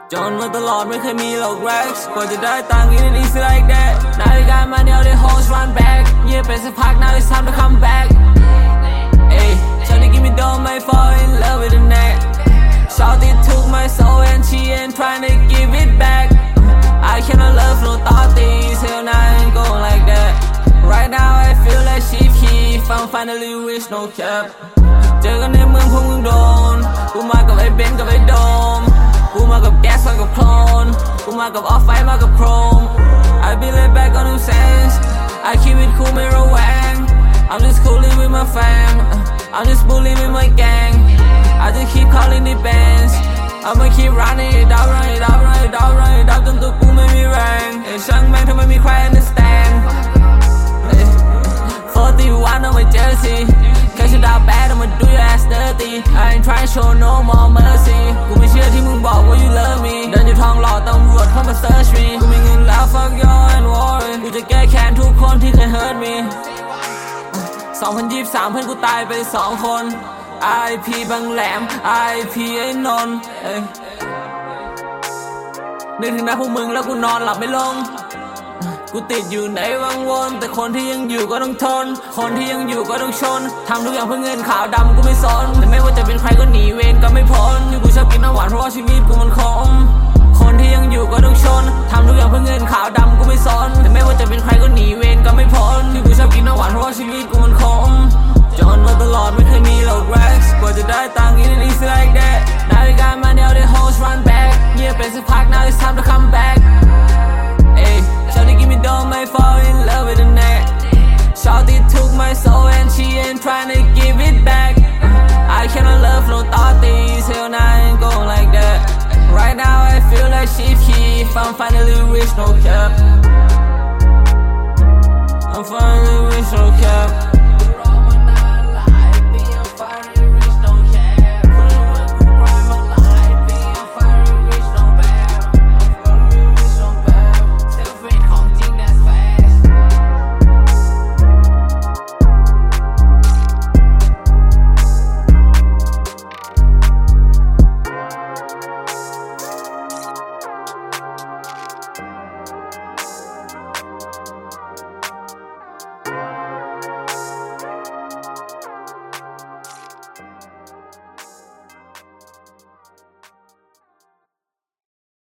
จนมาตลอดไม่เคยมีหรอกแร็กกว่าจะได้ตังค์ it easy like that นาฬิกามาเดียวได้ hoes run back เงียบไปสักพัก now it's time to come back เอ้ย Shawty give me dough might fall in love with the neck Shawty took my soul and she ain't trying to give it back I cannot love no thoughties hell nah I ain't going like that Right now I feel like sheep heap I'm finally rich no cap เจอกันในเมืองพวกมึงโดนกูมากับไอ้เบนกับไอ้โดมกูมากับแก๊สมากับโคลนกูมากับออฟไฟมากับโครม I be laid back on them sands I keep it cool ไม่ระแวง I'm just coolin' with my fam I'm just bullying with my gang I just keep calling the bands I'ma keep running it up run it up run it up run it up จนตัวกูไม่มีแรงเอ้ยช่างแม่งทำไมมีใคร understand 41 on my jersey Catch you down bad I'ma do your ass dirty I ain't trying to show no more mercy กูไม่เชื่อที่มึงบอกว่า you love me เดินอยู่ท้องหล่อตำรวจเข้ามา search me กูมีเงินแล้ว fuck you and worry กูจะแก้แค้นทุกคนที่เคย hurt me 2023 เพื่อนกูตายไป2 คน IP บางแหลม IP ไอ้นนท์นึกถึงหน้าพวกมึงแล้วกูนอนหลับไม่ลงกูติดอยู่ในวังวนแต่คนที่ยังอยู่ก็ต้องทนคนที่ยังอยู่ก็ต้องชนทำทุกอย่างเพื่อเงินขาวดำกูไม่สนแต่ไม่ว่าจะเป็นใครก็หนีเวรก็ไม่พ้นกูชอบกินน้ำหวานเพราะว่าชีวิตกูมันขมคนที่ยังอยู่ก็ต้องชนทำทุกอย่างเพื่อเงินขาวดำกูไม่สนแต่ไม่ว่าจะเป็นใครก็หนีเวรก็ไม่พ้นกูชอบกินน้ำหวานเพราะว่าชีวิตกูมันขมจนมาตลอดไม่เคยมีหรอกแร็กกว่าจะได้ตังค์ it easy like that นาฬิกามาเดียวได้ hoes run back เงียบไปสักพัก now it's time to come back Shawty give me dough might fall in love with the neck Shawty took my soul and she ain't trying to give it back I cannot love no thoughties hell nah I ain't going like that Right now I feel like sheep heap I'm finally rich no cap I'm finally rich no cap